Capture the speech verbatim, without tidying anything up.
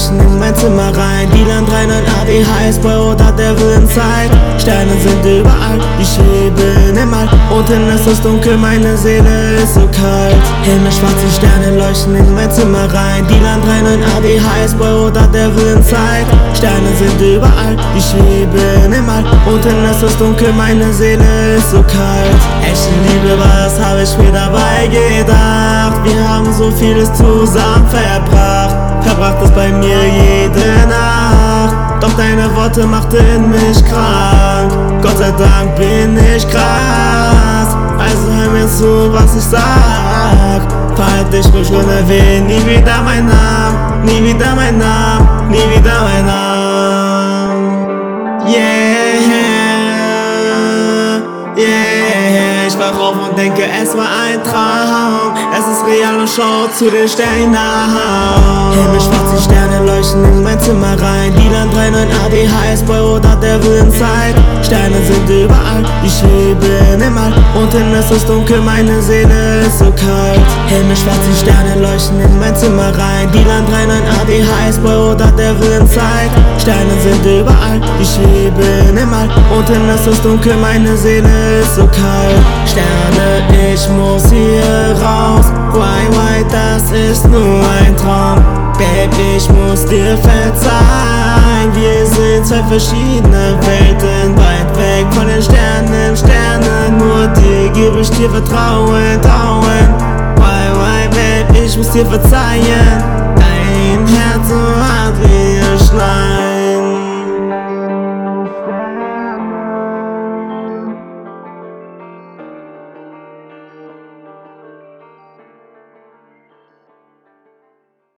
leuchten in mein Zimmer rein. Die Land drei neun A B heißt Boy oder der will in Zeit. Sterne sind überall, die schweben im All. Unten ist es dunkel, meine Seele ist so kalt. Himmelschwarze Sterne leuchten in mein Zimmer rein. Die Land drei neun A B heißt Boy oder der will in Zeit. Sterne sind überall, die schweben im All. Unten ist es dunkel, meine Seele ist so kalt. Echte Liebe, was hab ich mir dabei gedacht? Wir haben so vieles zusammen verbracht. Verbracht es bei mir jede Nacht. Doch deine Worte machten mich krank. Gott sei Dank bin ich krass. Also hör mir zu, was ich sag. Verhalt dich ruhig und erwähn nie wieder mein Namen. Nie wieder mein Namen, nie wieder mein Namen. Yeah, yeah. Ich wach auf und denke, es war ein Traum. Es ist real und schau zu den Sternen nach. Himmelschwarze Sterne leuchten in mein Zimmer rein. Die Land drei neun A B heißt Boy oder der will in Zeit. Sterne sind überall, die schweben im All. Unten ist es dunkel, meine Seele ist so kalt. Himmelschwarze Sterne leuchten in mein Zimmer rein. Die Land drei neun A B heißt Boy oder der will in Zeit. Sterne sind überall, die schweben im All. Unten ist es dunkel, meine Seele ist so kalt. Sterne, ich muss hier raus. Why, why, das ist nur ein Traum. Babe, ich muss dir verzeihen. Wir sind zwei verschiedene Welten, weit weg von den Sternen, Sternen. Nur dir gebe ich dir Vertrauen, Trauen. Why, why, Babe, ich muss dir verzeihen. Dein Herz so hart wie